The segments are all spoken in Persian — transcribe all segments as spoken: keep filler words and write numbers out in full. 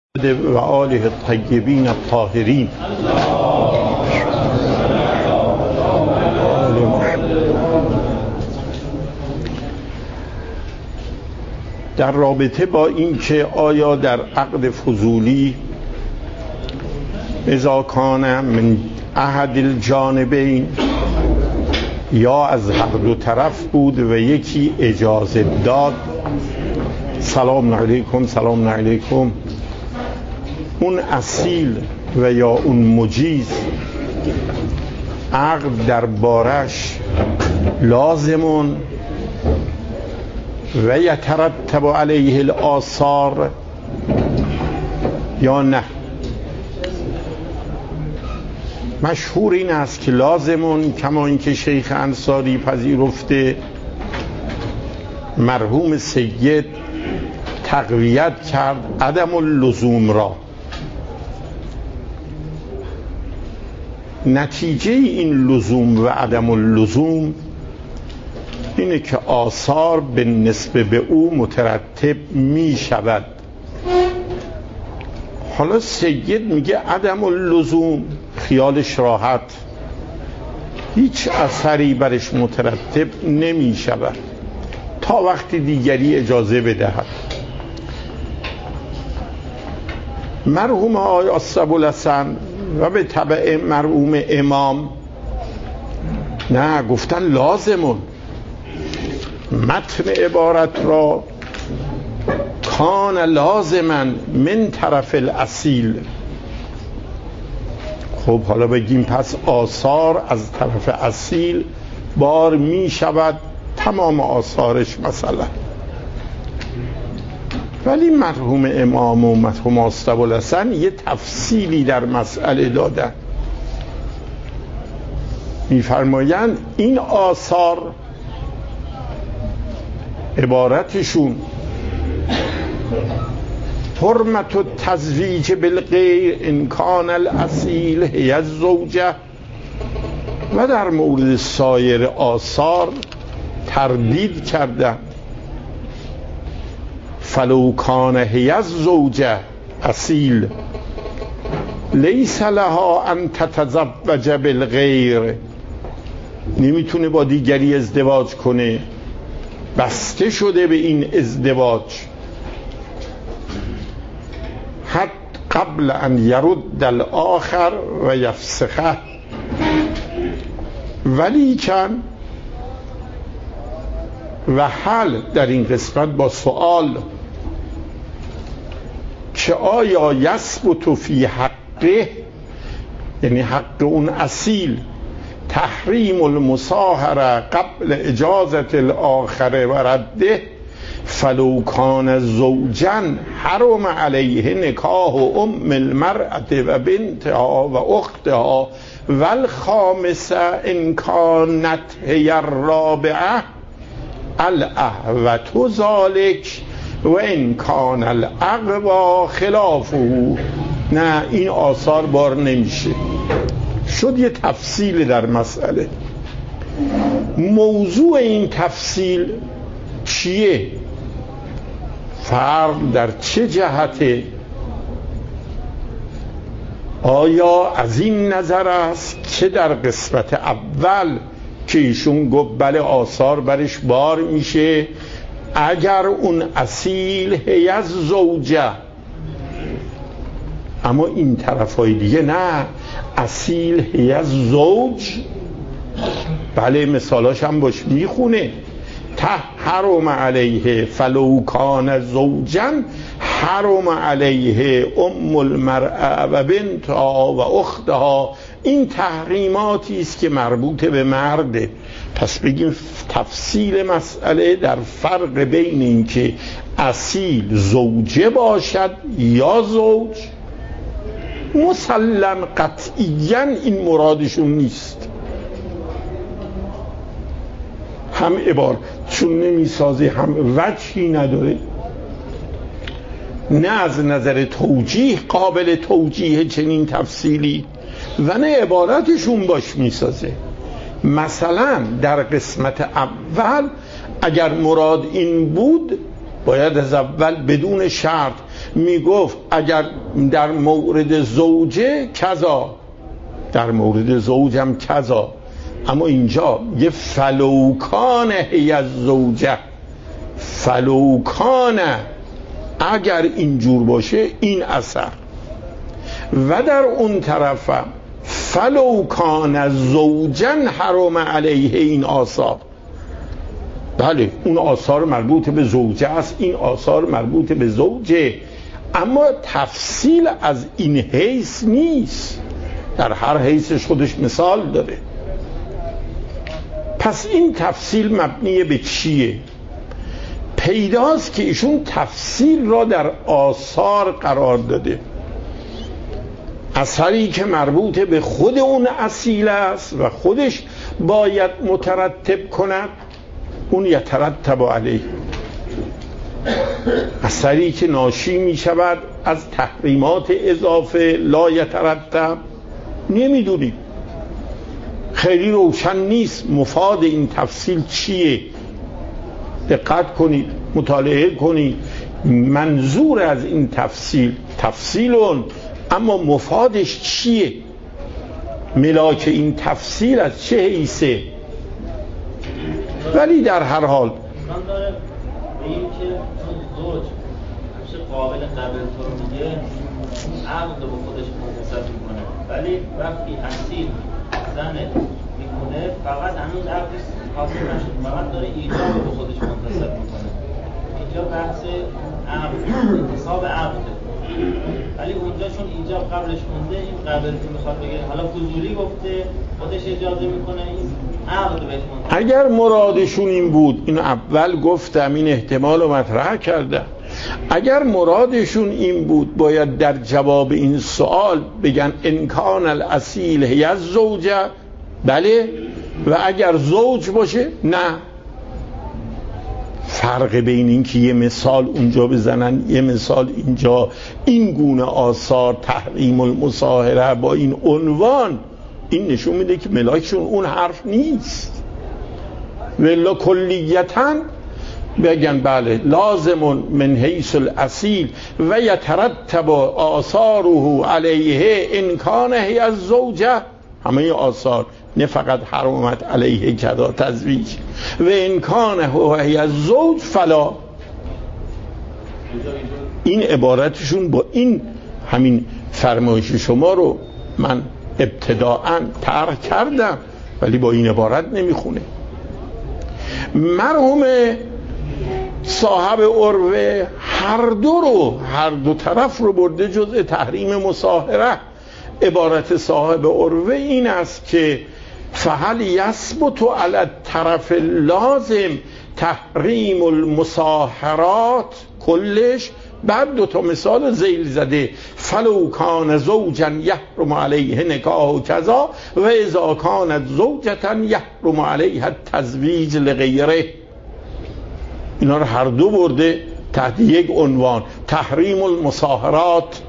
و آله الطیبین الطاهرین. در رابطه با این که آیا در عقد فضولی اذا کان من احد الجانبین یا از هر دو طرف بود و یکی اجازه داد، سلام علیکم سلام علیکم، اون اصیل و یا اون مجیز عقد در بارش لازمون و یترتب علیه الآثار یا نه. مشهور این است که لازمون، کما اینکه شیخ انصاری پذیرفته، مرحوم سید تقویت کرد عدم اللزوم را. نتیجه این لزوم و عدم اللزوم اینه که آثار به نسبه به او مترتب می شود. حالا سید میگه عدم اللزوم، خیالش راحت، هیچ اثری برش مترتب نمی شود تا وقتی دیگری اجازه بدهد. مرحوم آقای ابوالحسن و به تبع مرحوم امام نه، گفتن لازمون. متن عبارت را کان لازما من طرف الاصیل. خب حالا بگیم پس آثار از طرف اصیل بار می شود، تمام آثارش مثلا. ولی مرحوم امام و مرحوم ابوالحسن یه تفصیلی در مسئله دادن، میفرمایند این آثار عبارتشون حرمت التزویج بالغیر ان کان الاصیل هی الزوجه، و در مورد سایر آثار تردید کردن. فلو کان هی الزوجه اصیل لیس لها ان تتزوج بالغیر، نمیتونه با دیگری ازدواج کنه، بسته شده به این ازدواج. حتی قبل ان یرد الاخر و یفسخه، ولی کن و حل در این قسمت با سوال که آیا یثبت فی حقه، یعنی حق اون اصیل، تحریم المصاهره قبل اجازت الاخر و رده، فلو کان زوجا حرم علیه نکاح ام المرأة و بنتها و اختها و الخامسه ان کانت هی الرابعه الاحوط ذلک و ان کان الاقوا خلافه. نه، این آثار بار نمیشه. شد یه تفصیل در مسئله. موضوع این تفصیل چیه؟ فرق در چه جهته؟ آیا از این نظر است که در قسمت اول که ایشون گفت بله آثار برش بار میشه اگر اون اصیل هی از زوجه، اما این طرفای دیگه نه، اصیل هی از زوج، بله مثالاش هم باش میخونه. حرم علیه فلو کان زوجا حرم علیه ام المرأة و بنتها و اختها. این تحریماتی است که مربوط به مرده. پس بگیم تفصیل مسئله در فرق بین این که اصیل زوجه باشد یا زوج. مسلم قطعیاً این مرادشون نیست، هم عبارت چون نمیسازه هم وجهی نداره، نه از نظر توجیه قابل توجیه چنین تفصیلی و نه عبارتشون باش میسازه. مثلا در قسمت اول اگر مراد این بود باید از اول بدون شرط میگفت اگر در مورد زوجه کذا، در مورد زوجم کذا، اما اینجا یه فلوکان هی از زوجه، فلوکان اگر اینجور باشه این اثر، و در اون طرف فلوکان زوجن حرام علیه این آثار. بله اون آثار مربوط به زوجه است، این آثار مربوط به زوجه، اما تفصیل از این حیث نیست، در هر حیثش خودش مثال داره. پس این تفصیل مبنی به چیه؟ پیداست که ایشون تفصیل را در آثار قرار داده، اثری که مربوط به خود اون اصیل است و خودش باید مترتب کند، اون یترتب علیه. اثری که ناشی می شود از تحریمات اضافه لا یترتب، نمیدونیم، خیلی روشن نیست مفاد این تفصیل چیه. دقت کنید، مطالعه کنید، منظور از این تفصیل تفصیلون، اما مفادش چیه؟ ملاک این تفصیل از چه حیثه؟ ولی در هر حال من داره به این که زوج همیشه قابل قبل تو رو میگه، عقد رو به خودش منتصب میکنه، ولی وقتی اصیل زنه میکنه فقط هنوز عقدش حاصل نشد، فقط داره ایجاب رو به خودش منتصب میکنه. اینجا بحث عقد، انتصاب عقده، ولی اونجا چون ایجاب قبلش مونده، این قبل که میخواد بگه حالا فضولی گفته خودش اجازه میکنه، این عقد بهش منتصب. اگر مرادشون این بود، این اول گفتم، این احتمال رو مطرح کردم، اگر مرادشون این بود باید در جواب این سوال بگن انکان الاصیل هی از زوجه، بله، و اگر زوج باشه نه. فرق بین این که یه مثال اونجا بزنن یه مثال اینجا، این گونه آثار تحریم المصاهره با این عنوان، این نشون میده که ملاکشون اون حرف نیست. ولا کلیتاً بگن بله لازم من حیث الاصیل و یترتب آثاره علیه ان کان هی از زوجه، همه آثار، نه فقط حرمت علیه کذا تزویج، و ان کان هی از زوج فلا. این عبارتشون با این همین فرمایش شما رو من ابتداءً طرح کردم، ولی با این عبارت نمیخونه. مرحوم صاحب عروه هر دو رو، هر دو طرف رو برده جزء تحریم مصاهره. عبارت صاحب عروه این است که فهل یثبت علی الطرف لازم تحریم المصاهرات کلش، بعد دو تا مثال ذیل زده، فلو کان زوجا یحرم علیه نکاح و کذا و اذا کانت زوجتا یحرم علیه التزویج لغیره. اینا رو هر دو برده تحت یک عنوان، تحریم المصاهرات.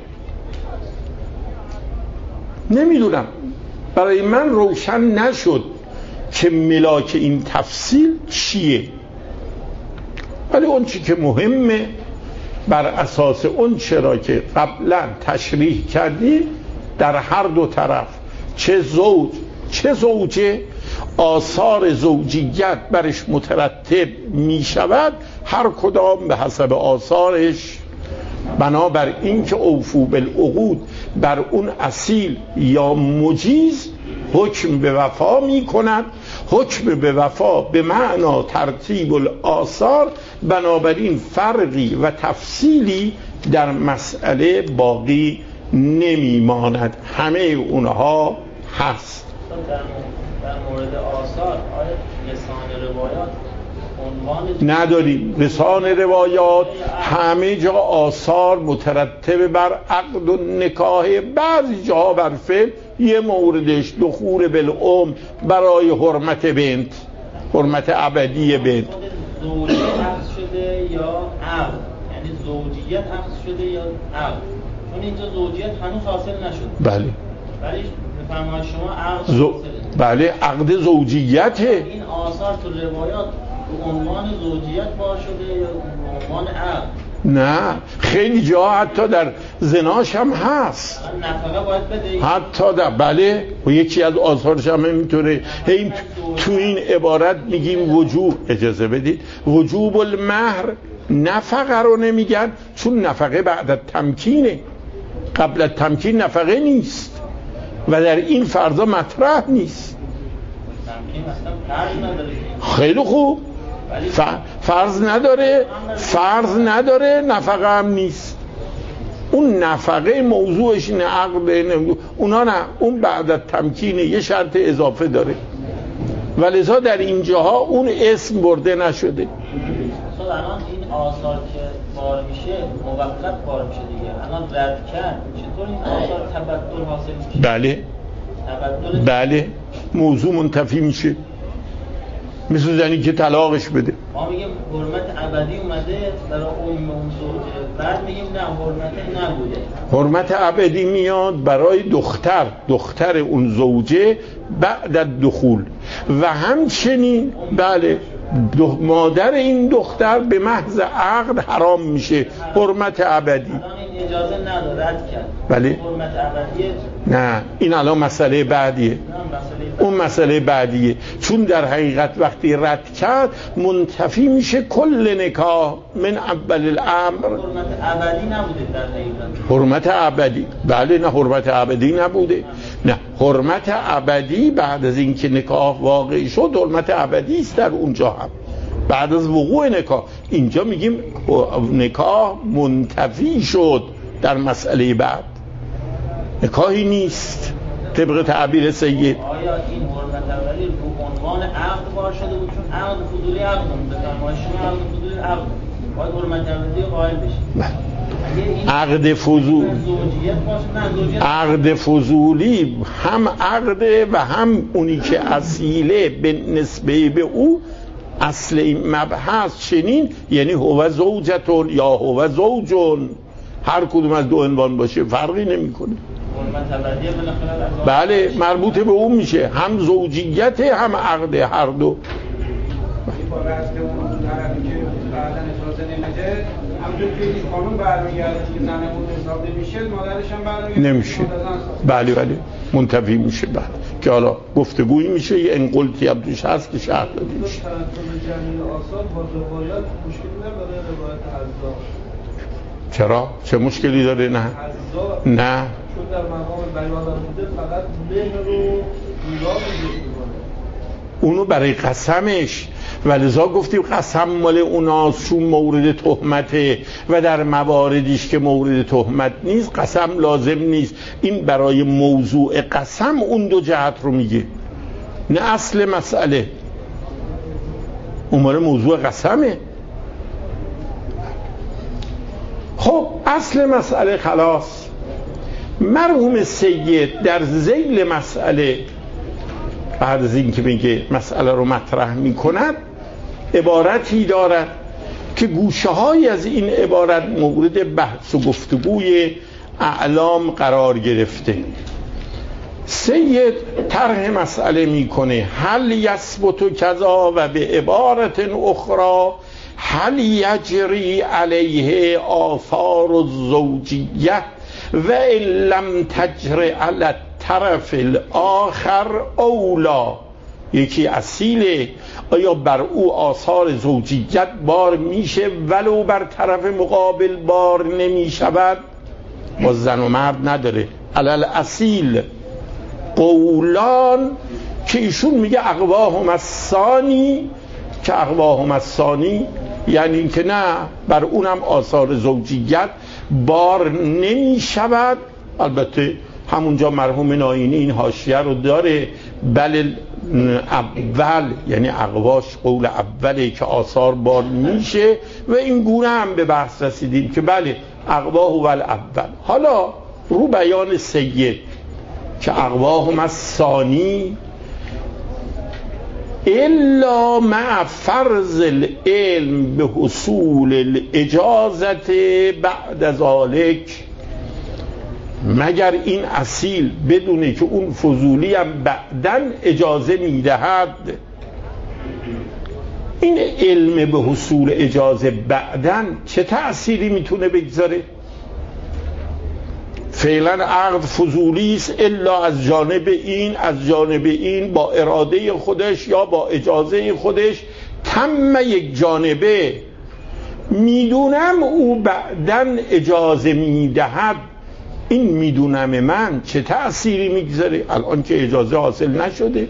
نمیدونم، برای من روشن نشد که ملاک این تفصیل چیه، ولی اون چی که مهمه بر اساس اون چرا که قبلا تشریح کردی، در هر دو طرف چه زوج چه زوجه آثار زوجیت برش مترتب می شود، هر کدام به حسب آثارش، بنابر این که اوفو بالعقود بر اون اصیل یا مجیز حکم به وفا می کند. حکم به وفا به معنا ترتیب الآثار، بنابراین فرقی و تفصیلی در مسئله باقی نمی ماند، همه اونها هست. در مورد آثار آیا لسان روایات نداریم؟ لسان روایات همه جا آثار مترتب بر عقد و نکاح، بعضی جاها بر فعل، یه موردش دخول بالام برای حرمت بنت، حرمت ابدی بنت. زوجیت عقد شده یا عقد، یعنی زوجیت عقد شده یا عقد، چون اینجا زوجیت هنوز حاصل نشده. بله، ولی بفرمایید شما عقد زو... بله عقد زوجیته. این آثار تو روایات به عنوان زوجیت بار شده یا به عنوان عقد؟ نه، خیلی جا حتی در زناش هم هست، نفقه باید بده حتی در بله، و یکی از آثارش هم اینطوره. هی تو این عبارت میگیم وجوب، اجازه بدید، وجوب المهر، نفقه رو نمیگن چون نفقه بعد از تمکینه، قبل از تمکین نفقه نیست و در این فرضا مطرح نیست. تمکین اصلا فرض نداره. خیلی خوب، فرض نداره، فرض نداره، نفقه هم نیست. اون نفقه موضوعش نه عقد نه، اونا نه، اون بعد از تمکین یه شرط اضافه داره و لذا در اینجاها اون اسم برده نشده. اصلا الان این آثار که بار میشه موقت بار میشه دیگه، الان رد کرد چطور این آثار تبدل حاصل میشه؟ بله تبدل بله، موضوع منتفی میشه، مثل زنی که طلاقش بده. ما میگیم حرمت ابدی اومده برای اون اون زوجه، بعد میگیم نه حرمت نبوده. حرمت ابدی میاد برای دختر دختر اون زوجه بعد از دخول و همچنین بله مادر این دختر به محض عقد حرام میشه، حرمت ابدی. الان این اجازه نداره، رد کرد. بله. حرمت ابدیه. نه، این الان مسئله بعدیه. اون مسئله بعدیه، چون در حقیقت وقتی رد کرد منتفی میشه کل نکاح من اول الامر. حرمت ابدی نبوده در حقیقت. حرمت ابدی، بله، نه حرمت ابدی نبوده، نه حرمت ابدی بعد از اینکه نکاح واقع شد حرمت ابدی است در اونجا هم بعد از وقوع نکاح. اینجا میگیم نکاح منتفی شد در مسئله بعد، نکاحی نیست طبق تعبیر سید. آیا این حرمت ابدی رو عنوان عقد بار شده بود؟ چون عقد فضولی عقد بود، فرمایشون عقد فضولی عقد باید حرمت ابدی قائل بشه. عقد فضول عقد فضولی هم عقده و هم اونی که اصیله به نسبه به او اصل این مبحث چنین، یعنی هو زوجتون یا هو زوجون، هر کدوم از دو عنوان باشه فرقی نمیکنه. بله، مربوط به اون میشه، هم زوجیت هم عقده، هر دو. همونطور که این قانون برمیگرده که زنمون حساب نمیشه، مادرش هم برمیگرده نمیشه. بله بله منتفی میشه. بعد که حالا گفتگویی میشه، یه انقلتی هم توش هست که شرح داده میشه. ترتب جمعی آثار با روایت مشکلی نداره روایت عزا؟ چرا؟ چه مشکلی داره؟ نه عزا نه، چون در مقام بیان بوده فقط مهر رو میراث میکنه، اونو برای قسمش، ولذا گفتیم قسم مال اوناست چون مورد تهمته و در مواردیش که مورد تهمت نیست قسم لازم نیست. این برای موضوع قسم اون دو جهت رو میگه، نه اصل مسئله. اون مال موضوع قسمه. خب اصل مسئله خلاص. مرحوم سید در ذیل مسئله بعد از این که میگه مسئله رو مطرح میکند عبارتی دارد که گوشه های از این عبارت مورد بحث و گفتگوی اعلام قرار گرفته. سید طرح مسئله میکنه هل یثبت کذا و به عبارت اخرى هل یجری علیه آثار الزوجیه و ان لم تجر علی الطرف الاخر اولا. یکی اصیله، آیا بر او آثار زوجیت بار میشه ولو بر طرف مقابل بار نمیشود؟ با زن و مرد نداره. علل اصیل قولان که ایشون میگه اقواهم الثانی، که اقواهم الثانی یعنی این که نه بر اونم آثار زوجیت بار نمیشود. البته همونجا مرحوم ناینی این حاشیه رو داره، بل اول یعنی اقواش قول اوله که آثار بار میشه و این گونه هم به بحث رسیدیم که بله اقواه و الاول. حالا رو بیان سید که اقواهم الثانی الا مع فرض العلم به حصول الاجازت بعد ذلك، مگر این اصیل بدونه که اون فضولی هم بعدن اجازه میدهد. این علم به حصول اجازه بعدن چه تأثیری میتونه بگذاره؟ فعلا عقد فضولی است الا از جانب این از جانب این با اراده خودش یا با اجازه خودش تم یک جانبه. میدونم او بعدن اجازه میدهد، این میدونم من چه تأثیری میگذاره الان که اجازه حاصل نشده؟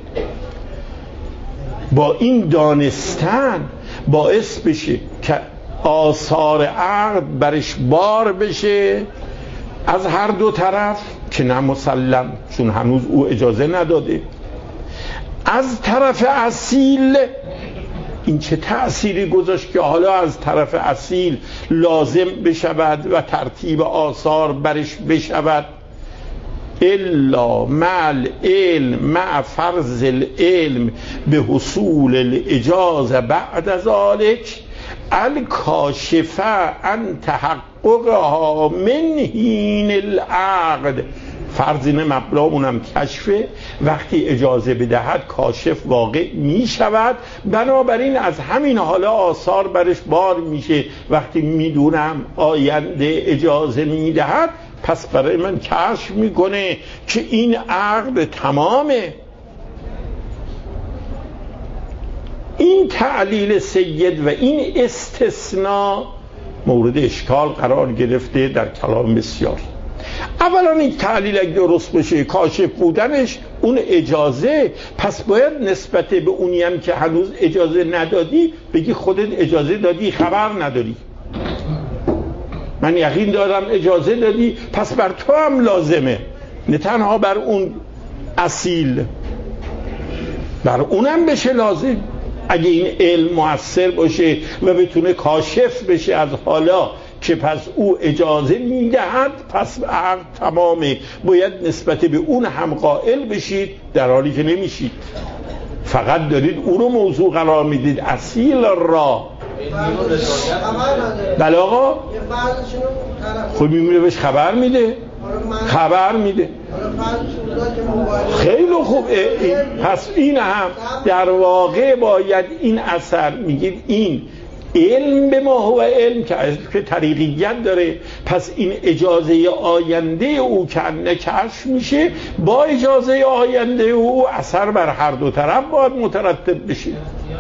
با این دانستن باعث بشه که آثار عقد برش بار بشه از هر دو طرف که نه مسلم، چون هنوز او اجازه نداده. از طرف اصیل این چه تأثیری گذاشت که حالا از طرف اصیل لازم بشود و ترتیب آثار برش بشود؟ الا مع العلم مع فرض العلم به حصول الاجازه بعد ذلك الکاشفه عن تحققها من حین العقد. فرض اینه مبلغمونم کشفه، وقتی اجازه بدهد کاشف واقع می شود، بنابراین از همین حالا آثار برش بار میشه. وقتی میدونم آینده اجازه میدهد پس برای من کشف میکنه که این عقد تمامه. این تعلیل سید و این استثناء مورد اشکال قرار گرفته در کلام بسیار. اولا این تعلیل اگه درست بشه کاشف بودنش اون اجازه، پس باید نسبت به اونی هم که هنوز اجازه ندادی بگی خودت اجازه دادی خبر نداری. من یقین دارم اجازه دادی پس بر تو هم لازمه، نه تنها بر اون اصیل، بر اونم بشه لازم. اگه این علم مؤثر باشه و بتونه کاشف بشه از حالا که پس او اجازه میدهد پس عقد تمامه، باید نسبت به اون هم قائل بشید، در حالی که نمیشید، فقط دارید او رو موضوع قرار میدید اصیل را. بله آقا خب میمونه بهش خبر میده خبر میده خیلی خوب. پس این هم در واقع باید این اثر میگید این علم به ما هو علم که طریقیت داره، پس این اجازه آینده او که نکشف میشه با اجازه آینده او اثر بر هر دو طرف باید مترتب بشه.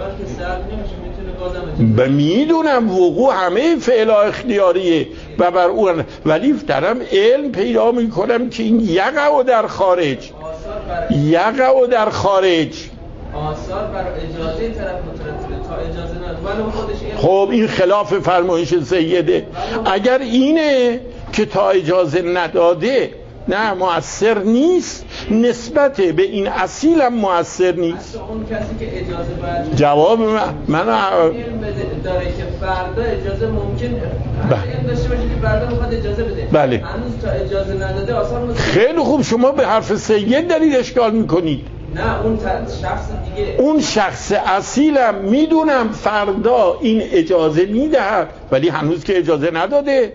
و میدونم وقوع همه فعل اختیاریه و بر اون، ولی درم علم پیدا میکنم که این یقع در خارج یقع در خارج آثار بر اجازه طرف مترتبه تا اجازه نداره ولی خودش. خب این خلاف فرمایش سیده. اگر اینه که تا اجازه نداده نه مؤثر نیست، نسبت به این اصیل هم مؤثر نیست. اون کسی که اجازه باید جواب من من علم داره که فردا اجازه ممکن علم داشته باشه که فردا میخواد اجازه بده، بله هنوز تا اجازه نداده آثار مترتبه. خیلی خوب، شما به حرف سید دارید اشکال میکنید. نه اون شخص دیگه، اون شخص اصیلم میدونم فردا این اجازه میدهد ولی هنوز که اجازه نداده،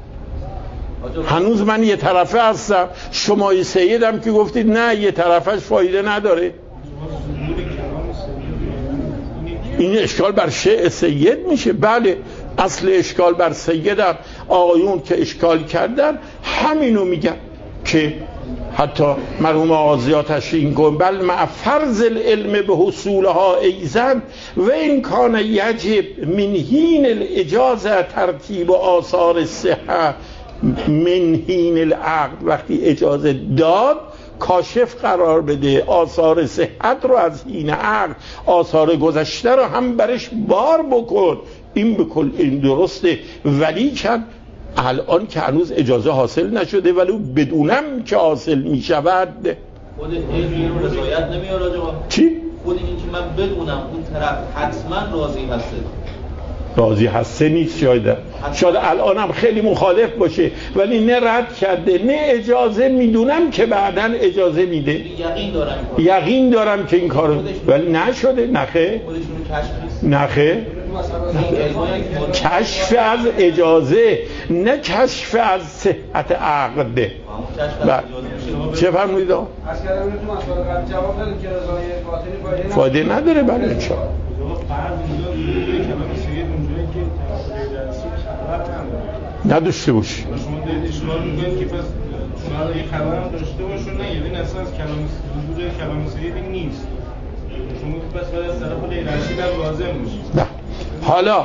هنوز من یه طرفه هستم. شما سیدم که گفتید نه یه طرفش فایده نداره. این اشکال بر شیء سید میشه. بله اصل اشکال بر سیدم آقایون که اشکال کردن همینو میگن که حتی مرحوم آغازی تشریح کن بل مع فرض العلم به حصولها ایزن و این کان یجب من حین الاجازه ترتیب و آثار صحه من حین العقد. وقتی اجازه داد کاشف قرار بده آثار صحت رو از حین عقد، آثار گذشته رو هم برش بار بکن. این بکل این درسته، ولی کن الان که هنوز اجازه حاصل نشده ولی بدونم که حاصل می شود. خود این رو رضایت نمیاره آقا؟ چی؟ خود این که من بدونم اون طرف حتما راضی هسته راضی هسته نیست، شاید شاید الانم خیلی مخالف باشه ولی نه رد کرده نه اجازه میدونم که بعداً اجازه میده، یقین دارم یقین دارم که این کارو، ولی نشده. نخه نخه کشف از اجازه نه کشف از صحت عقد. چه فرمودید؟ از کلمه تو مسئله قبل جواب دادیم که رضای باطنی فایده نداره. بله انشاءالله فرض اینجا کلمه سید اونجایی که خبر نداشته باشی. شما دارید اشتباه می‌کنید که پس شما یه خبر هم داشته باشون نه یعنی اصلا از کلمه حضور کلمه سید نیست. شما پس باید از طرف غیر رشید هم لازم میشه. نه. حالا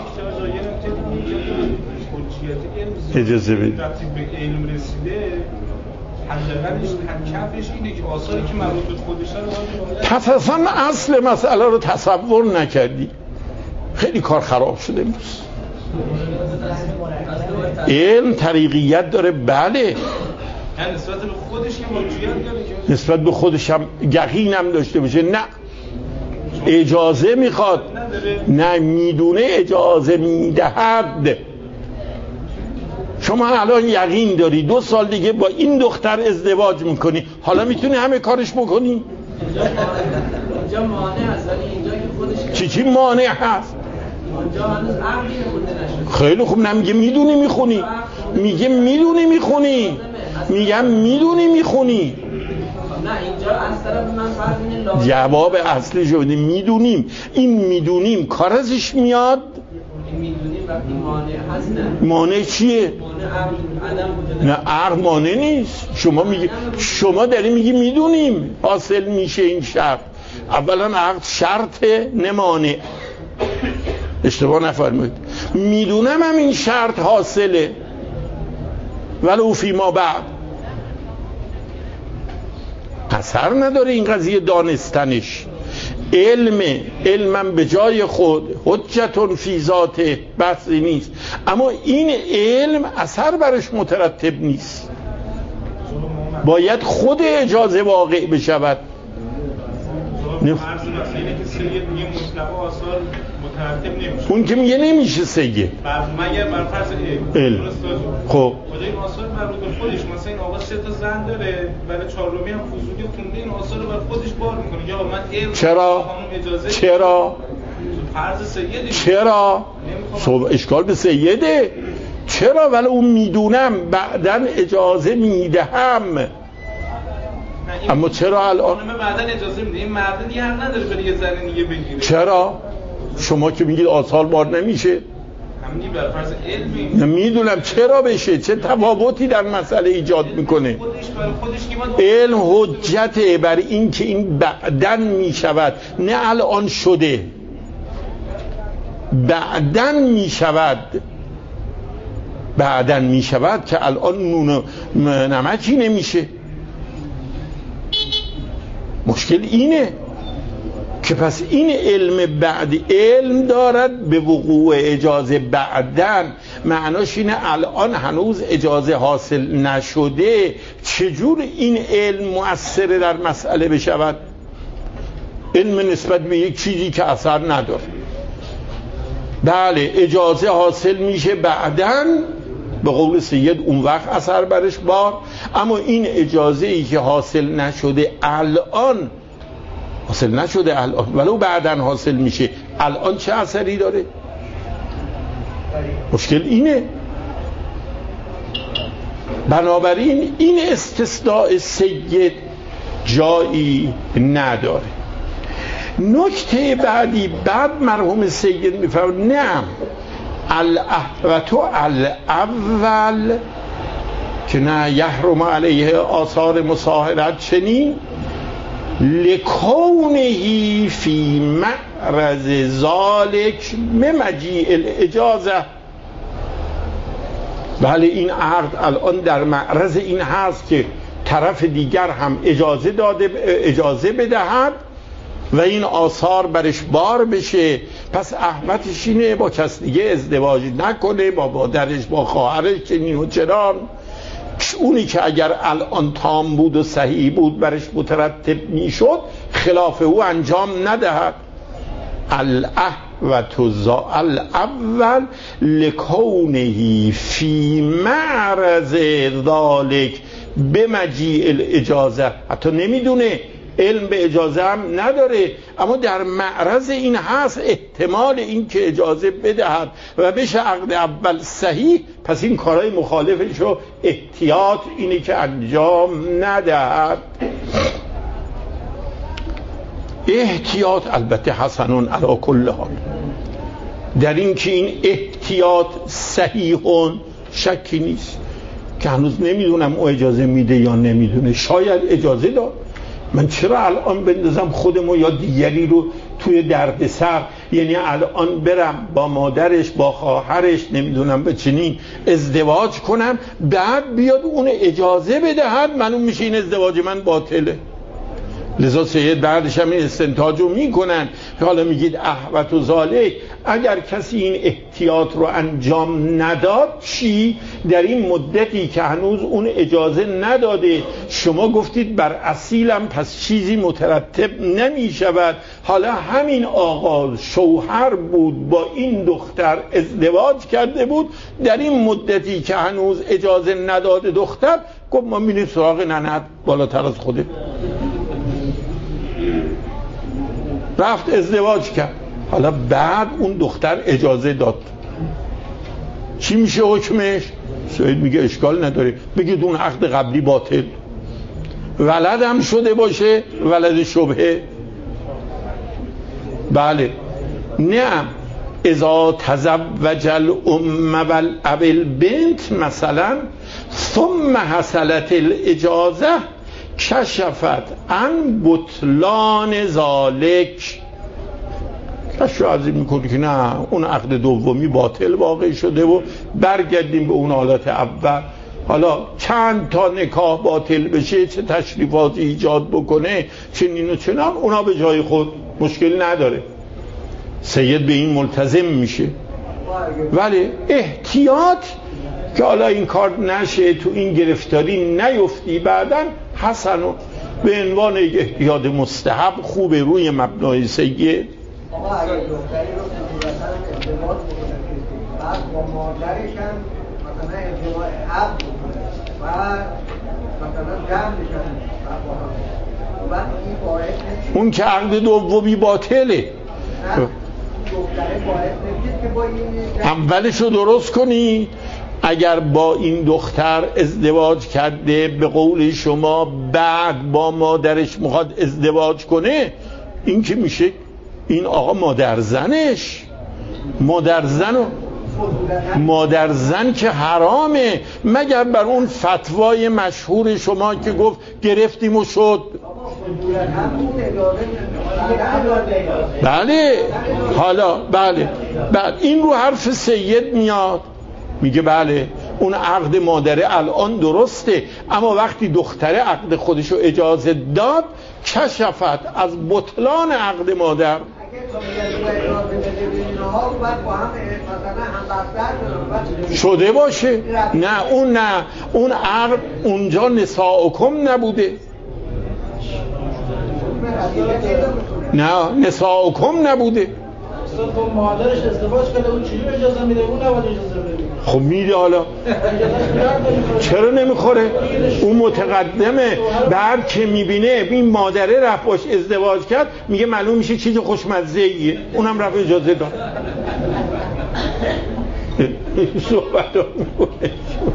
اجازه بدید. وقتی به علم رسیده حداقلش کفش اینه که آثاری که مربوط به خودش رو تفصیلا اصل مسئله رو تصور نکردی. خیلی کار خراب شده امروز. علم طریقیت داره. بله نسبت به خودش که موجودیت داره که نسبت به خودش هم یقین هم داشته باشه. نه اجازه میخواد. نه میدونه اجازه میدهد. شما الان یقین داری دو سال دیگه با این دختر ازدواج میکنی، حالا میتونی همه کارش بکنی؟ اینجا مانع هست ولی اینجا که خودش چی چی مانع هست؟ اونجا هنوز عقلی خونده نشده. خیلی خوب. نمیگه میدونی میخونی، میگه میدونی میخونی، میگم میدونی میخونی. نه اینجا از طرف من فرض اینه لازم جواب اصلی شده میدونیم. این میدونیم کار ازش میاد. میدونیم وقتی مانع هست نه. مانع چیه؟ مانع عقل عدم وجود. نه عقل مانع نیست. شما میگی شما داری میگی میدونیم حاصل میشه این شرط. اولا عقل شرطه نه مانع. اشتباه نفرمایید. میدونم هم این شرط حاصله ولو فی ما بعد. اثر نداره این قضیه دانستنش. علم علمم به جای خود حجتون فی ذاته بحثی نیست، اما این علم اثر برش مترتب نیست. باید خود اجازه واقع بشود. اون که میگه نمیشه سید مگر بر فرض علم. خب این آثار مربوط به خودش مثلا این آقا سه تا زن داره برای چهارمی هم فضولی خونده این آثار رو بر خودش بار میکنه یا من علم چرا اجازه چرا فرض سیده چرا صبح اشکال به سیده چرا ولی اون میدونم بعدن اجازه میدهم. اما چرا الان بعدن اجازه میده این مرد دیگه حق نداره بره یه زن دیگه بگیره؟ چرا شما که میگید آثار بار نمیشه؟ همین بر فرض علمی میدونم چرا بشه. چه تفاوتی در مسئله ایجاد میکنه؟ خودش برای خودش که علم حجته برای این که این بعدن میشود نه الان شده. بعدن میشود بعدن میشود که الان نون نمکی نمیشه. مشکل اینه که پس این علم بعد علم دارد به وقوع اجازه بعدن. معناش اینه الان هنوز اجازه حاصل نشده چجور این علم مؤثر در مسئله بشود؟ علم نسبت به یک چیزی که اثر نداره. بله اجازه حاصل میشه بعدن به قول سید اون وقت اثر برش بار، اما این اجازه ای که حاصل نشده الان حاصل نشده الان ولو بعدن حاصل میشه الان چه اثری داره؟ مشکل اینه. بنابراین این استثناء سید جایی نداره. نکته بعدی بعد مرحوم سید میفرماید نه الاحوتو الاول که نه یحرم علیه آثار مصاهرت چنین لکونهی فی معرض ذالک ممجیع الاجازه. بله این عقد الان در معرض این هست که طرف دیگر هم اجازه داده اجازه بدهد و این آثار برش بار بشه. پس احمدش اینه با کس دیگه ازدواج نکنه، با مادرش با خواهرش چنین و چنان. اونی که اگر الان تام بود و صحیح بود برش مترتب میشد خلاف او انجام ندهد. الاحوت الاول لکونه فی معرض ذالک بمجیع الاجازه. حتی نمیدونه علم به اجازه هم نداره، اما در معرض این هست احتمال این که اجازه بدهد و بشه عقد اول صحیح، پس این کارهای مخالفشو احتیاط اینه که انجام ندهد. احتیاط البته حسنون علی کل حال، در این که این احتیاط صحیحون شکی نیست که هنوز نمیدونم او اجازه میده یا نمیدونه، شاید اجازه داد. من چرا الان بندازم خودمو یا دیگری رو توی دردسر؟ یعنی الان برم با مادرش با خواهرش نمیدونم به چنین ازدواج کنم، بعد بیاد اون اجازه بدهد، معلوم میشه این ازدواج من باطله. لذا سید بعدش هم این استنتاج رو میکنن که حالا میگید احوت و ذالک، اگر کسی این احتیاط رو انجام نداد چی؟ در این مدتی که هنوز اون اجازه نداده شما گفتید بر اصیلم پس چیزی مترتب نمیشود. حالا همین آقا شوهر بود با این دختر ازدواج کرده بود، در این مدتی که هنوز اجازه نداده دختر، گفت ما میریم سراغ ننت بالاتر از خوده، رفت ازدواج کرد. حالا بعد اون دختر اجازه داد، چی میشه حکمش؟ سید میگه اشکال نداره، بگید اون عقد قبلی باطل، ولد هم شده باشه ولد شبهه. بله نه، اذا تزوج الام والاب البنت مثلا ثم حصلت الاجازه کشفت عن بطلان ذالک، کشف عظیم میکنه که نه اون عقد دومی باطل واقع شده و برگردیم به اون حالت اول. حالا چند تا نکاح باطل بشه، چه تشریفاتی ایجاد بکنه، چنین و چنان، اونا به جای خود مشکل نداره، سید به این ملتزم میشه. ولی احتیاط که حالا این کار نشه، تو این گرفتاری نیفتی، بعدن حسنو به عنوان یک احتیاط مستحب خوبه روی مبنای سید. آقا اگه دختری رو صورتا ازدواج بکنه بعد با مادرش هم مثلا ازدواج عقد بکنه و مثلا جمع بشن با هم، و بعد این باعث نمیشه اون که عقد دومی باطله، دختره باعث نمیشه که با این اولش رو درست کنی. اگر با این دختر ازدواج کرده به قول شما بعد با مادرش میخواد ازدواج کنه، این که میشه این آقا مادر زنش، مادر زن و مادر زن که حرامه، مگر بر اون فتوای مشهور شما که گفت گرفتیم و شد. بله حالا بله بعد این رو حرف سید میاد، میگه بله اون عقد مادره الان درسته، اما وقتی دختره عقد خودشو اجازه داد کشفت از بطلان عقد مادر. شده باشه، نه اون نه اون عقد اونجا نساؤکم نبوده، نه نساؤکم نبوده. خب مادرش ازدواج کرده، اون چجوری اجازه میده؟ اون نباید اجازه بده. خب میده، حالا چرا نمیخوره؟ اون متقدمه، بعد که میبینه این مادره رفت باش ازدواج کرد میگه معلوم میشه چیز خوشمزه ایه، اونم رفت اجازه داد. صحبت ها میکنه.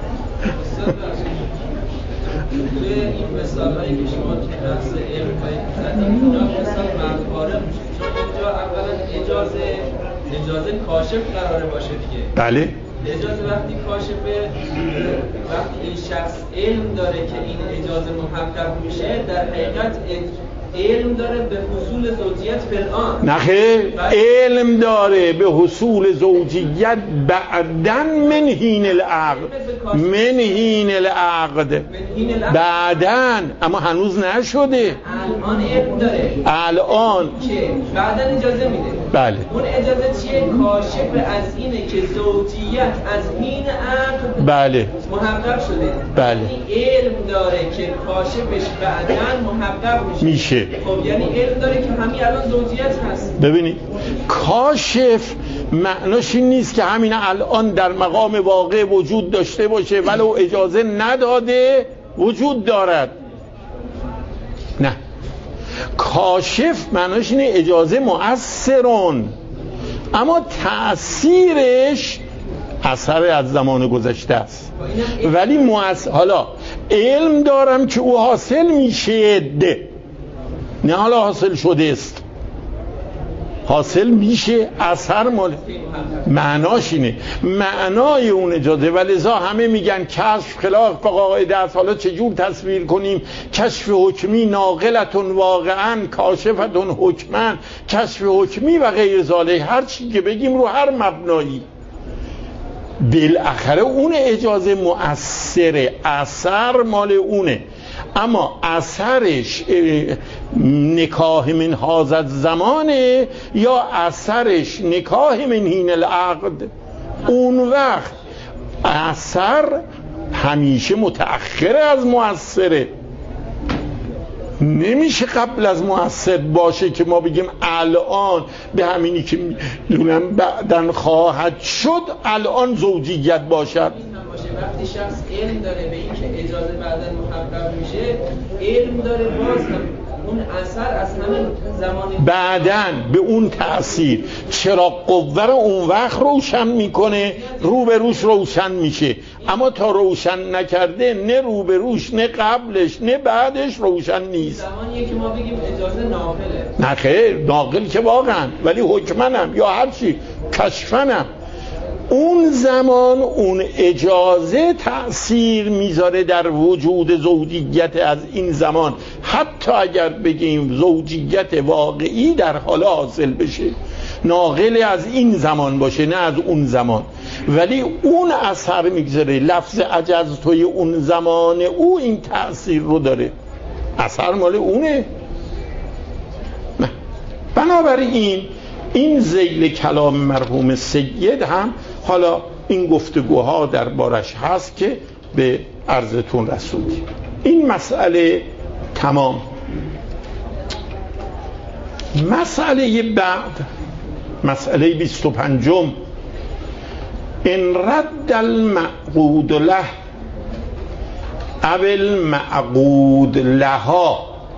توی این مثال هایی که شما توی بحث علم زدید اونا مثال منفاره میشه، چون اینجا اولا اجازه اجازه کاشف قراره باشه دیگه. بله اجازه وقتی کاشفه، وقتی این شخص علم داره که این اجازه محقق میشه، در حقیقت علم داره به حصول زوجیت فلان. نخیر، علم داره به حصول زوجیت بعدن من حین العقد، من حین العقد بعدن، اما هنوز نشده. الان علم داره، الان که بعدن اجازه میده. بله اون اجازه چیه؟ کاشف از اینه که زوجیت از حین عقد بله محقق شده. بله یعنی علم داره که کاشفش بعدن محقق میشه. میشه. خب یعنی علم داره که همین الان زوجیت هست. ببینید کاشف معناش این نیست که همین الان در مقام واقع وجود داشته باشه ولو اجازه نداده وجود دارد، نه. کاشف معناش اینه اجازه مؤثرون، اما تأثیرش اثر از زمان گذشته است. ولی مؤثر، حالا علم دارم که او حاصل میشه ده، نه حالا حاصل شده است، حاصل میشه، اثر مال معناش اینه، معنای اون اجازه. ولذا همه میگن کشف خلاف قاعده است. حالا چجور تصویر کنیم؟ کشف حکمی ناقلتون واقعا، کاشفتون حکمن، کشف حکمی و غیر ذالک، هر چی که بگیم رو هر مبنایی، بالاخره اون اجازه مؤثره، اثر مال اونه. اما اثرش نکاح من هذا زمانه یا اثرش نکاح من حین العقد، اون وقت اثر همیشه متأخر از مؤثره، نمیشه قبل از مؤثر باشه که ما بگیم الان به همینی که میدونم بعدن خواهد شد الان زوجیت باشد. وقتی شخص علم داره به این که اجازه بعدن محقق میشه، علم داره باز هم اون اثر از همین زمانی بعدن به اون تأثیر چراغ قوه رو اون وقت روشن میکنه، رو به روش روشن میشه، اما تا روشن نکرده نه رو به روش نه قبلش نه بعدش روشن نیست. زمانیه که ما بگیم اجازه ناقله. نه خیر، ناقل که واقعا، ولی حکمنم یا هرچی کشفنم، اون زمان اون اجازه تأثیر میذاره در وجود زوجیت از این زمان، حتی اگر بگیم زوجیت واقعی در حال حاصل بشه، ناقل از این زمان باشه نه از اون زمان، ولی اون اثر میگذاره. لفظ عجز توی اون زمان او این تأثیر رو داره، اثر مال اونه. بنابراین این ذیل کلام مرحوم سید هم حالا این گفتگوها در بارش هست که به عرضتون رسوندیم. این مسئله تمام. مسئله بعد، مسئله بیست و پنجم، ان رد المعقود له او المعقود لها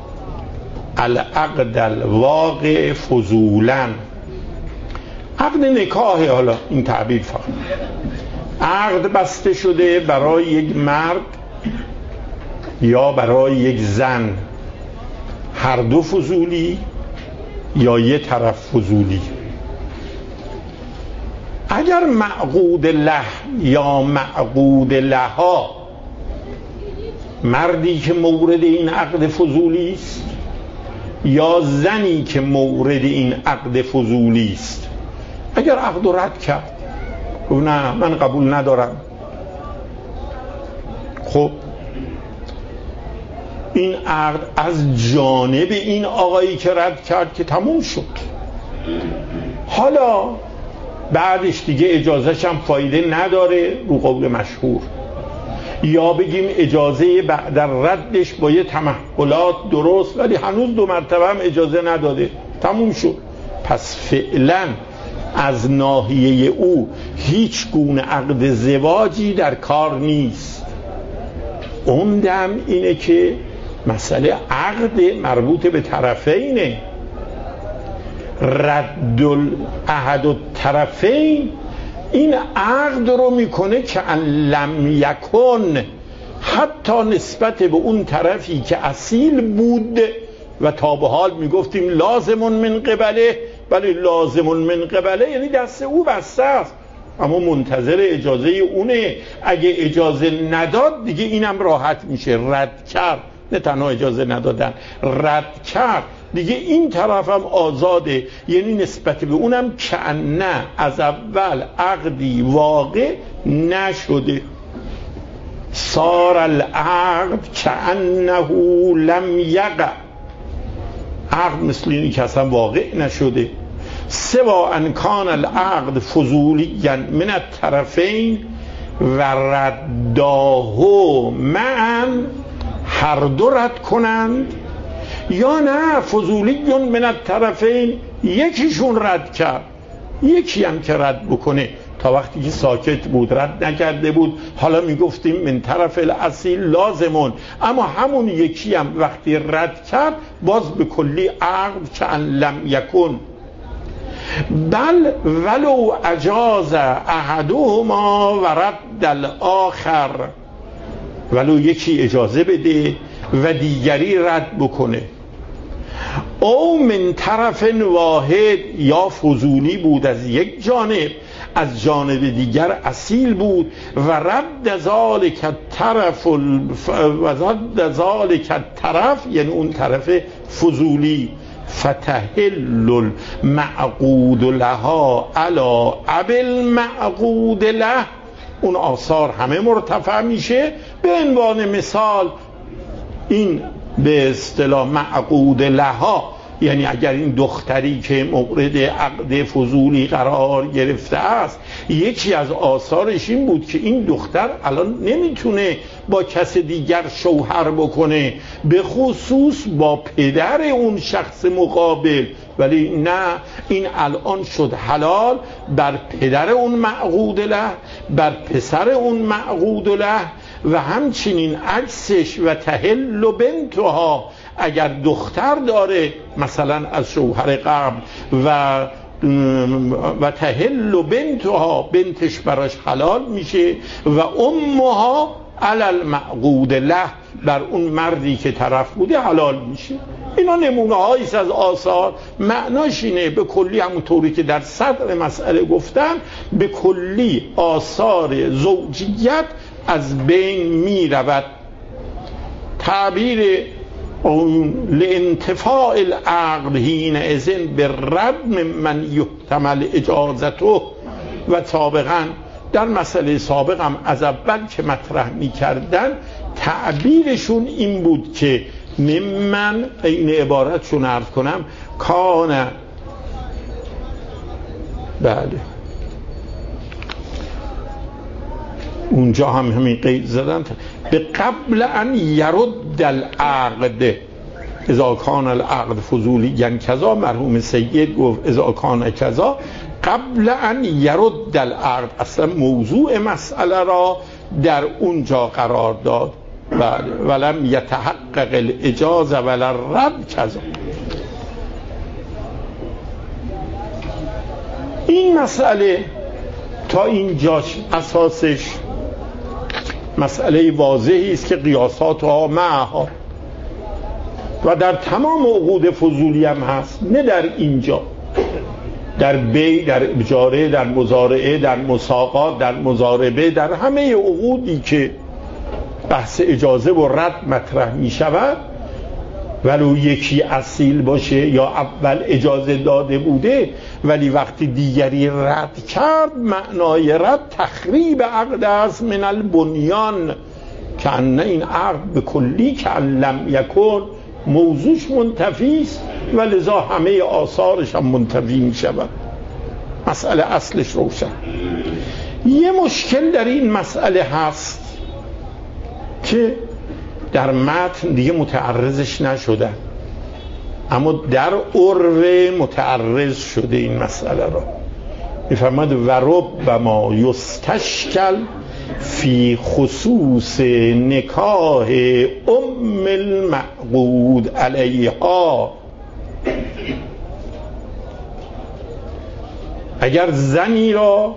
العقد الواقع فضولا. عقد نکاح، حالا این تعبیر فقط، عقد بسته شده برای یک مرد یا برای یک زن، هر دو فضولی یا یه طرف فضولی. اگر معقود له یا معقود لها، مردی که مورد این عقد فضولی است یا زنی که مورد این عقد فضولی است، اگر عقد رد کرد گفت نه من قبول ندارم، خب این عقد از جانب این آقایی که رد کرد که تموم شد. حالا بعدش دیگه اجازهش هم فایده نداره رو قول مشهور، یا بگیم اجازه بعد ردش با یه تمهلات درست، ولی هنوز دو مرتبه هم اجازه نداده، تموم شد. پس فعلا از ناحیه او هیچ گونه عقد زواجی در کار نیست. اون دم اینه که مسئله عقد مربوط به طرفینه، رد احد الطرفین این عقد رو میکنه که ان لم یکن، حتی نسبت به اون طرفی که اصیل بود و تا به حال میگفتیم لازمون من قبله، ولی لازمون من قبله یعنی دست او بسته است، اما منتظر اجازه اونه. اگه اجازه نداد دیگه اینم راحت میشه، رد کرد، نه تنها اجازه ندادن، رد کرد دیگه این طرفم آزاده، یعنی نسبت به اونم که نه از اول عقدی واقع نشده. صار العقد کأنه لم یقع، عقد مثل اینی که اصلا واقع نشده. سوا ان کان العقد فضولیا من الطرفین و رداه معا، هر دو رد کنند، یا نه فضولی من الطرفین یکیشون رد کرد، یکی هم که رد بکنه تا وقتی که ساکت بود، رد نکرده بود، حالا میگفتیم من طرف الاصیل لازمون، اما همون یکی هم وقتی رد کرد باز به کلی عقد چون لم یکن. بل ولو اجاز احدهما و رد الاخر، ولو یکی اجازه بده و دیگری رد بکنه. او من طرف واحد، یا فضولی بود از یک جانب، از جانب دیگر اصیل بود، و رد ذالک الطرف و رد ذالک الطرف یعنی اون طرف فضولی، فتحل المعقود لها علی ابی المعقود له، اون آثار همه مرتفع میشه. به عنوان مثال این به اصطلاح معقود لها، یعنی اگر این دختری که مورد عقد فضولی قرار گرفته است، یکی از آثارش این بود که این دختر الان نمیتونه با کس دیگر شوهر بکنه، به خصوص با پدر اون شخص مقابل، ولی نه، این الان شد حلال بر پدر اون معقود له، بر پسر اون معقود له، و همچنین عکسش و تحل بنتها، اگر دختر داره مثلا از شوهر قبل و و تحل بنتها، بنتش براش حلال میشه، و امها علی المعقود له، بر اون مردی که طرف بوده حلال میشه. اینا نمونه هاییست از آثار. معناش اینه به کلی، همونطوری که در صدر مسئله گفتم، به کلی آثار زوجیت از بین می رود. تعبیر لانتفاع العقل حین اذن به رد من یحتمل اجازته، و سابقا در مسئله سابقم از اول که مطرح می کردن تعبیرشون این بود که ممن، این عبارتشون عرض کنم، کان، بله اونجا هم همین قید زدن، به قبل ان یرد العقد اذا کان العقد فضولی، یعنی کذا، مرحوم سید گفت اذا کان کذا قبل ان یرد العقد، اصلا موضوع مسئله را در اونجا قرار داد. بله، ولم یتحقق الاجازه ولا رد کذا. این مسئله تا اینجاش اساسش مسئله واضحی است که قیاسات ها معها، و در تمام عقود فضولی هم هست، نه در اینجا، در بی، در اجاره، در مزارعه، در مساقات، در مزاربه، در همه عقودی که بحث اجازه و رد مطرح می شود، ولو یکی اصیل باشه یا اول اجازه داده بوده ولی وقتی دیگری رد کرد، معنای رد تخریب عقد است من البنیان، که ان این عقد به کلی که لم یکن، موضوعش منتفی است و لذا همه آثارش هم منتفی می شود. مسئله اصلش روشن. یه مشکل در این مسئله هست که در متن دیگه متعرضش نشده، اما در عرف متعرض شده این مسئله را. میفرماد و ربما یستشکل فی خصوص نکاح ام المعقود علیها، اگر زنی را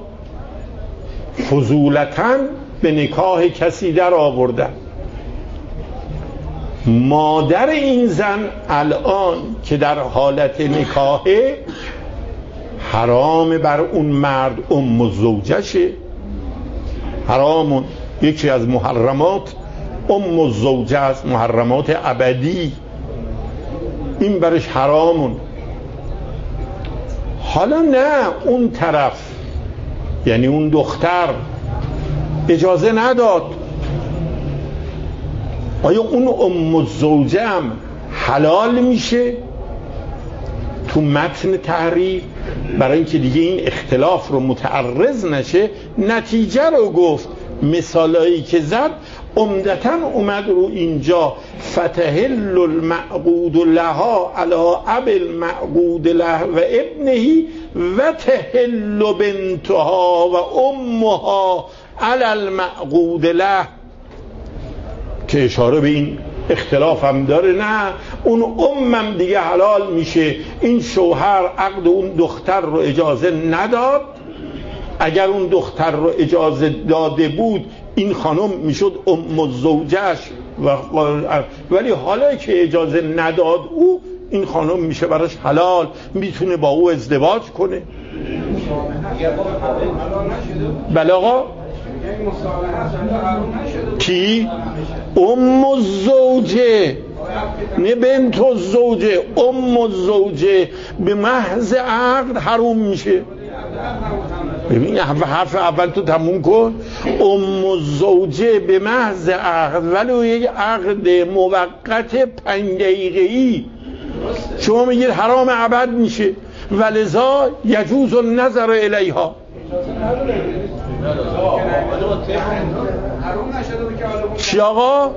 فضولتاً به نکاح کسی در آوردن، مادر این زن الان که در حالت نکاحه، حرام بر اون مرد ام الزوجشه، حرامون، یکی از محرمات ام الزوجه است، محرمات ابدی، این برش حرامون. حالا نه، اون طرف یعنی اون دختر اجازه نداد، آیا اون ام الزوجه هم حلال میشه؟ تو متن تحریر برای اینکه دیگه این اختلاف رو متعرض نشه، نتیجه رو گفت، مثالایی که زد عمدتاً اومد رو اینجا فتحل المعقود لها علی اب المعقود له و ابنه و تحل بنتها و امها علی المعقود له، که اشاره به این اختلاف هم داره. نه اون امم دیگه حلال میشه. این شوهر عقد اون دختر رو اجازه نداد، اگر اون دختر رو اجازه داده بود این خانم میشد ام الزوجش، ولی حالا که اجازه نداد او، این خانم میشه براش حلال، میتونه با او ازدواج کنه. بله آقا کی؟ ام الزوجه نه بنت الزوجه، ام الزوجه به محض عقد حروم میشه. ببین حرف اول تو تموم کن. ام الزوجه به محض عقد، ولی یک عقد موقت پنج دقیقه‌ای شما میگید حرام ابد میشه، ولذا یجوز النظر الیها. چی آقا؟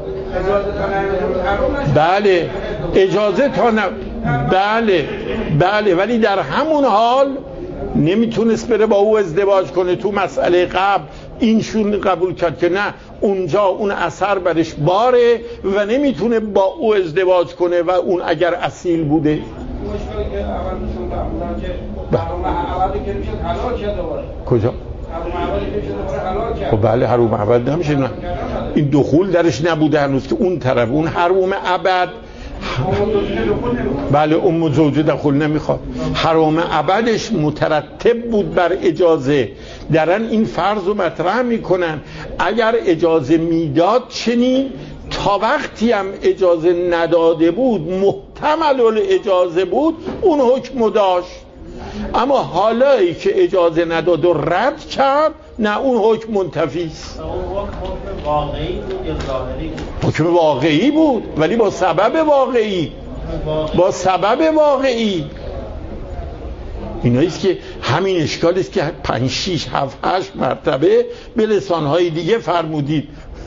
بله اجازه تا نه، بله بله، ولی در همون حال نمیتونست بره با او ازدواج کنه. تو مسئله قبل اینشون قبول کرد که نه، اونجا اون اثر برش باره و نمیتونه با او ازدواج کنه و اون اگر اصیل بوده. مشکلی که اول نشون دادن که حرام عبادی که میشه حلال شده دوباره. کجا؟ حرام عبادی که میشه دوباره حلال کرد. خب بله حرام عباد نمیشه، نه این دخول درش نبوده هنوز که اون طرف اون حرام ابد. بله ام زوجه دخول نمیخواد. حرام ابدش مترتب بود بر اجازه. درن این فرض رو مطرح میکنن اگر اجازه میداد چنین، تا وقتی هم اجازه نداده بود محتمل الاجازه بود اون حکم داشت، اما حالایی که اجازه نداد و رد کرد نه اون حکم منتفیست. حکم واقعی بود یا ظاهری بود؟ حکم واقعی بود ولی با سبب واقعی، با سبب واقعی. ایناییست که همین اشکالی است که پنج شیش هفت هشت مرتبه به لسانهای دیگه فرمودید.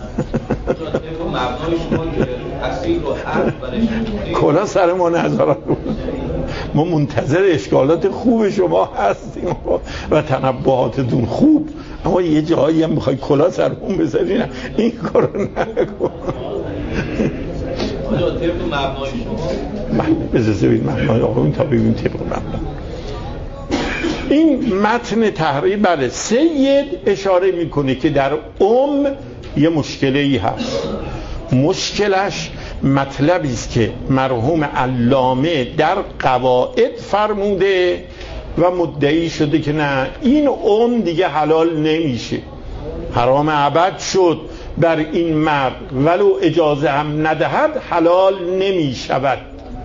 کلا سر ما نظارت ما منتظر اشکالات خوب شما هستیم و تنبهاتتون خوب، اما یه جایی هم میخوای کلا سرمون بذاری، نه این کارو نکن. آجا طبق مبنای شما بذار ببین مبنای آقایون تا ببین طبق مبنا. این متن تحریر بله سید اشاره میکنه که در ام یه مشکلی هست. مشکلش مطلبی است که مرحوم علامه در قواعد فرموده و مدعی شده که نه این ام دیگه حلال نمیشه، حرام ابد شد بر این مرد، ولو اجازه هم ندهد حلال نمیشود.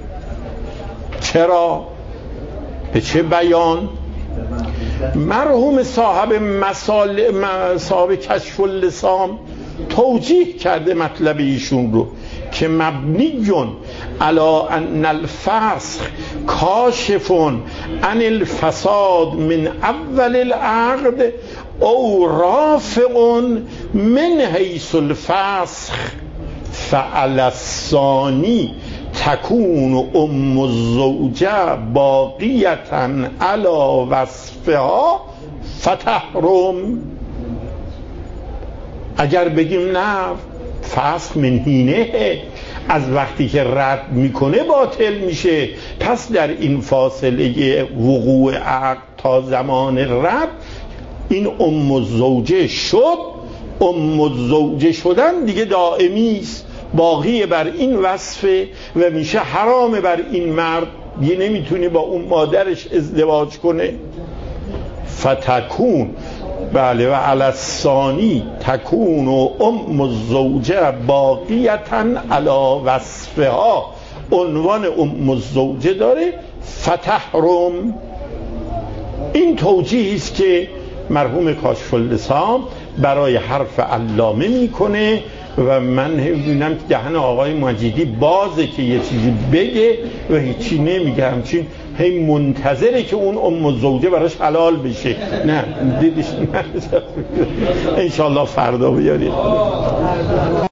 چرا؟ به چه بیان؟ مرحوم صاحب مسال صاحب کشف اللسان توجیه کرده مطلب ایشون رو که مبنیون علی ان الفسخ کاشف عن الفساد من اول العقد او رافع من حیث الفسخ فعلی الثانی تکون ام الزوجه باقیتا علی وصفها فتحرم. اگر بگیم نه فسخ منهینه، از وقتی که رد میکنه باطل میشه، پس در این فاصله وقوع عقد تا زمان رد این ام الزوجه شد. ام الزوجه شدن دیگه دائمی است، باقی بر این وصفه و میشه حرام بر این مرد، دیگه نمیتونه با اون مادرش ازدواج کنه. فتکون بله و علی الثانی تکون و ام الزوجه باقیتا علی وصفها، عنوان ام الزوجه داره فتحرم. این توجیهی است که مرحوم کاشف اللسان برای حرف علامه میکنه و من میبینم که دهن آقای مجیدی بازه که یه چیزی بگه و هیچی نمیگه، همچین هی منتظره که اون ام الزوجه براش حلال بشه. نه دیدیش نه انشالله فردا بیارید.